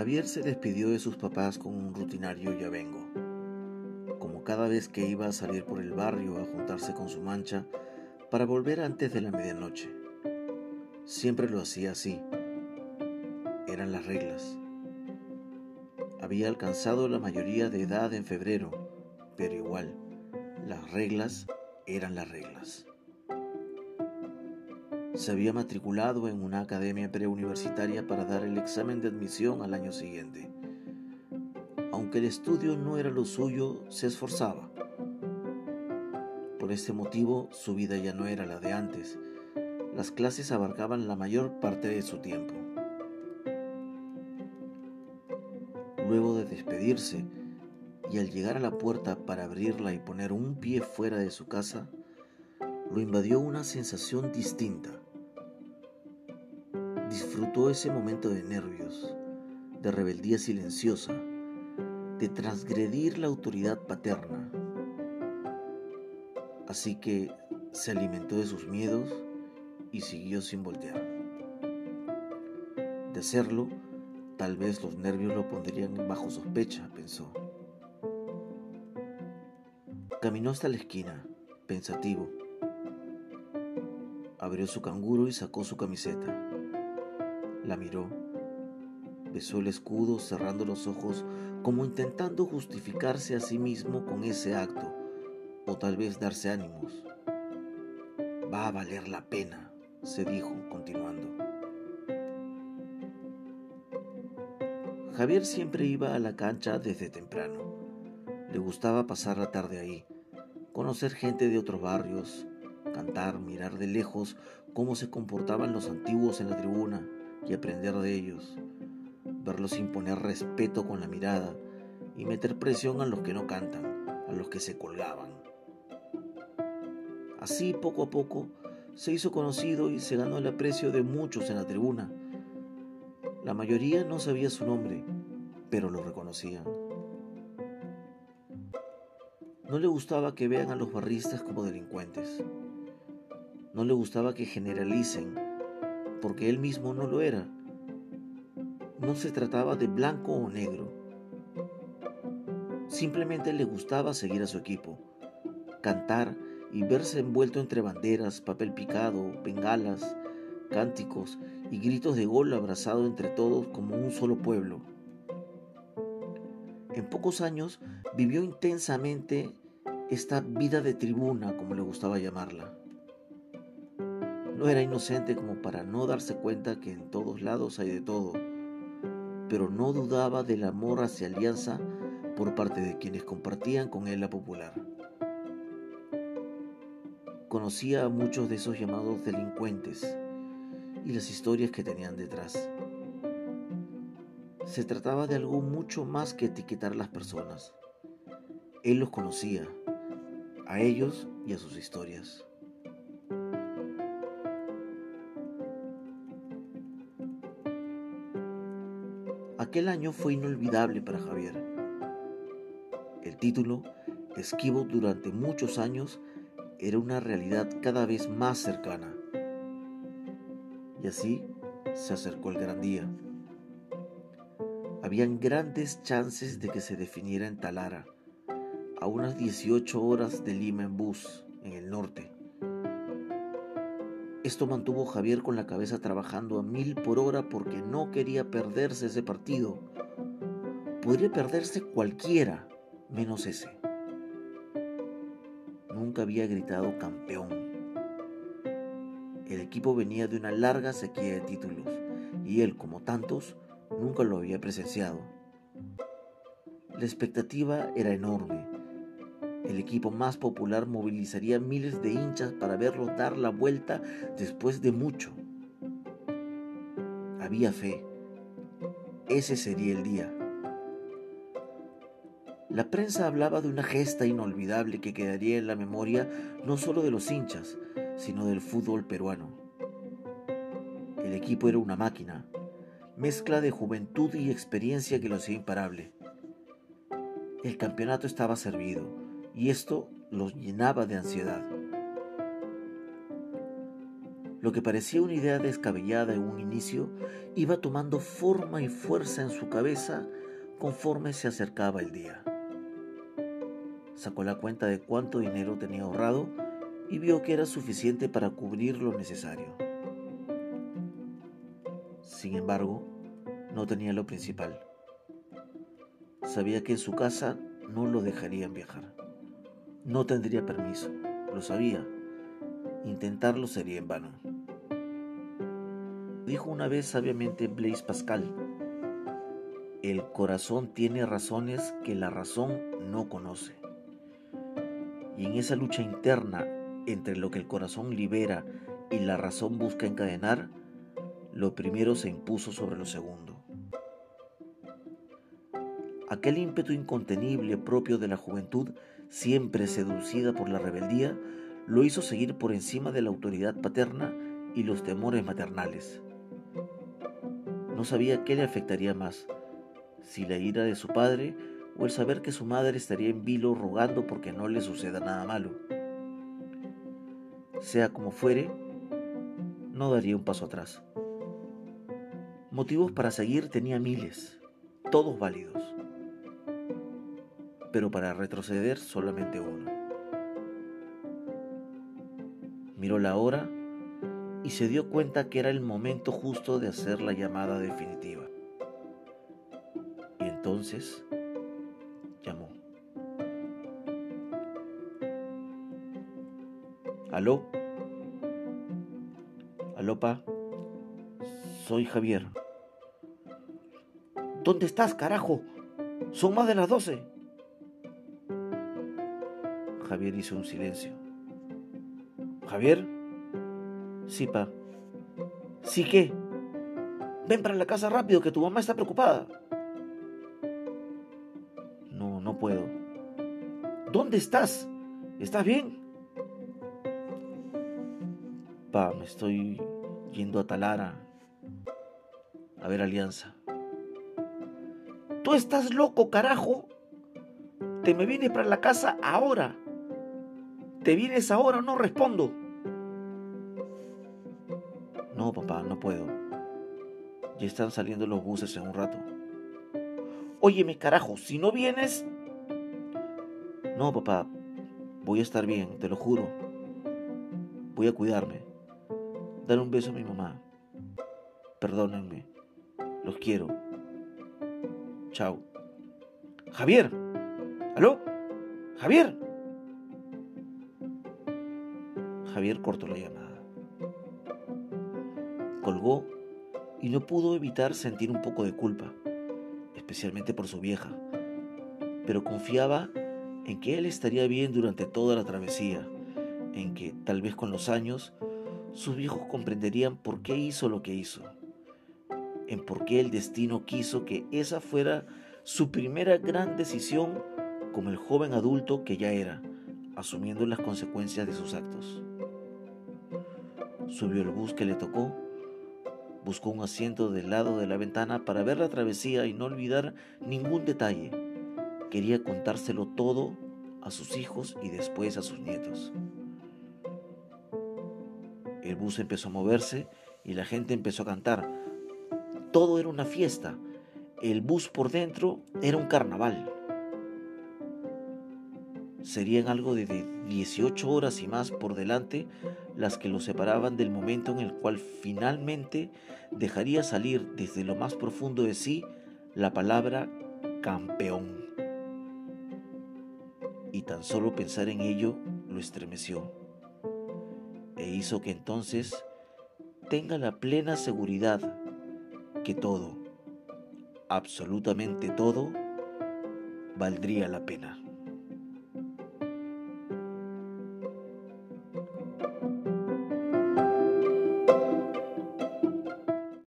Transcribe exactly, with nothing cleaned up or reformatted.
Javier se despidió de sus papás con un rutinario "ya vengo", como cada vez que iba a salir por el barrio a juntarse con su mancha para volver antes de la medianoche. Siempre lo hacía así. Eran las reglas. Había alcanzado la mayoría de edad en febrero, pero igual, las reglas eran las reglas. Se había matriculado en una academia preuniversitaria para dar el examen de admisión al año siguiente. Aunque el estudio no era lo suyo, se esforzaba. Por este motivo, su vida ya no era la de antes. Las clases abarcaban la mayor parte de su tiempo. Luego de despedirse, y al llegar a la puerta para abrirla y poner un pie fuera de su casa, lo invadió una sensación distinta. Disfrutó ese momento de nervios, de rebeldía silenciosa, de transgredir la autoridad paterna. Así que se alimentó de sus miedos y siguió sin voltear. De hacerlo, tal vez los nervios lo pondrían bajo sospecha, pensó. Caminó hasta la esquina, pensativo. Abrió su canguro y sacó su camiseta. La miró, besó el escudo cerrando los ojos como intentando justificarse a sí mismo con ese acto, o tal vez darse ánimos. Va a valer la pena, se dijo, continuando. Javier siempre iba a la cancha desde temprano. Le gustaba pasar la tarde ahí, conocer gente de otros barrios, cantar, mirar de lejos cómo se comportaban los antiguos en la tribuna y aprender de ellos, verlos imponer respeto con la mirada y meter presión a los que no cantan, a los que se colgaban. Así, poco a poco, se hizo conocido y se ganó el aprecio de muchos en la tribuna. La mayoría no sabía su nombre, pero lo reconocían. No le gustaba que vean a los barristas como delincuentes. No le gustaba que generalicen, porque él mismo no lo era. No se trataba de blanco o negro. Simplemente le gustaba seguir a su equipo, cantar y verse envuelto entre banderas, papel picado, bengalas, cánticos y gritos de gol abrazado entre todos como un solo pueblo. En pocos años vivió intensamente esta vida de tribuna, como le gustaba llamarla. No era inocente como para no darse cuenta que en todos lados hay de todo, pero no dudaba del amor hacia Alianza por parte de quienes compartían con él la popular. Conocía a muchos de esos llamados delincuentes y las historias que tenían detrás. Se trataba de algo mucho más que etiquetar a las personas. Él los conocía, a ellos y a sus historias. Aquel año fue inolvidable para Javier. El título, esquivo durante muchos años, era una realidad cada vez más cercana. Y así se acercó el gran día. Habían grandes chances de que se definiera en Talara, a unas dieciocho horas de Lima en bus, en el norte. Esto mantuvo a Javier con la cabeza trabajando a mil por hora porque no quería perderse ese partido. Podría perderse cualquiera, menos ese. Nunca había gritado campeón. El equipo venía de una larga sequía de títulos y él, como tantos, nunca lo había presenciado. La expectativa era enorme. El equipo más popular movilizaría miles de hinchas para verlo dar la vuelta después de mucho. Había fe. Ese sería el día. La prensa hablaba de una gesta inolvidable que quedaría en la memoria no solo de los hinchas, sino del fútbol peruano. El equipo era una máquina, mezcla de juventud y experiencia que lo hacía imparable. El campeonato estaba servido y esto los llenaba de ansiedad. Lo que parecía una idea descabellada en un inicio iba tomando forma y fuerza en su cabeza conforme se acercaba el día. Sacó la cuenta de cuánto dinero tenía ahorrado y vio que era suficiente para cubrir lo necesario. Sin embargo, no tenía lo principal. Sabía que en su casa no lo dejarían viajar. No tendría permiso, lo sabía. Intentarlo sería en vano. Dijo una vez sabiamente Blaise Pascal: el corazón tiene razones que la razón no conoce. Y en esa lucha interna entre lo que el corazón libera y la razón busca encadenar, lo primero se impuso sobre lo segundo. Aquel ímpetu incontenible propio de la juventud, siempre seducida por la rebeldía, lo hizo seguir por encima de la autoridad paterna y los temores maternales. No sabía qué le afectaría más, si la ira de su padre o el saber que su madre estaría en vilo rogando porque no le suceda nada malo. Sea como fuere, no daría un paso atrás. Motivos para seguir tenía miles, todos válidos, pero para retroceder solamente uno. Miró la hora y se dio cuenta que era el momento justo de hacer la llamada definitiva. Y entonces llamó. ¿Aló? ¿Aló, pa? Soy Javier. ¿Dónde estás, carajo? Son más de las doce. Javier hizo un silencio. ¿Javier? Sí, pa. ¿Sí qué? Ven para la casa rápido, que tu mamá está preocupada. No, no puedo. ¿Dónde estás? ¿Estás bien? Pa, me estoy yendo a Talara a ver Alianza. ¿Tú estás loco, carajo? Te me vienes para la casa ahora. ¿Te vienes ahora o no respondo? No, papá, no puedo. Ya están saliendo los buses en un rato. Óyeme, carajo, si no vienes... No, papá, voy a estar bien, te lo juro. Voy a cuidarme. Dar un beso a mi mamá. Perdónenme. Los quiero. Chao. Javier. ¿Aló? Javier. Javier cortó la llamada. Colgó y no pudo evitar sentir un poco de culpa, especialmente por su vieja, pero confiaba en que él estaría bien durante toda la travesía, en que, tal vez con los años, sus viejos comprenderían por qué hizo lo que hizo, en por qué el destino quiso que esa fuera su primera gran decisión como el joven adulto que ya era, asumiendo las consecuencias de sus actos. Subió el bus que le tocó, buscó un asiento del lado de la ventana para ver la travesía y no olvidar ningún detalle. Quería contárselo todo a sus hijos y después a sus nietos. El bus empezó a moverse y la gente empezó a cantar. Todo era una fiesta. El bus por dentro era un carnaval. Serían algo de dieciocho horas y más por delante las que lo separaban del momento en el cual finalmente dejaría salir desde lo más profundo de sí la palabra campeón. Y tan solo pensar en ello lo estremeció e hizo que entonces tenga la plena seguridad que todo, absolutamente todo, valdría la pena.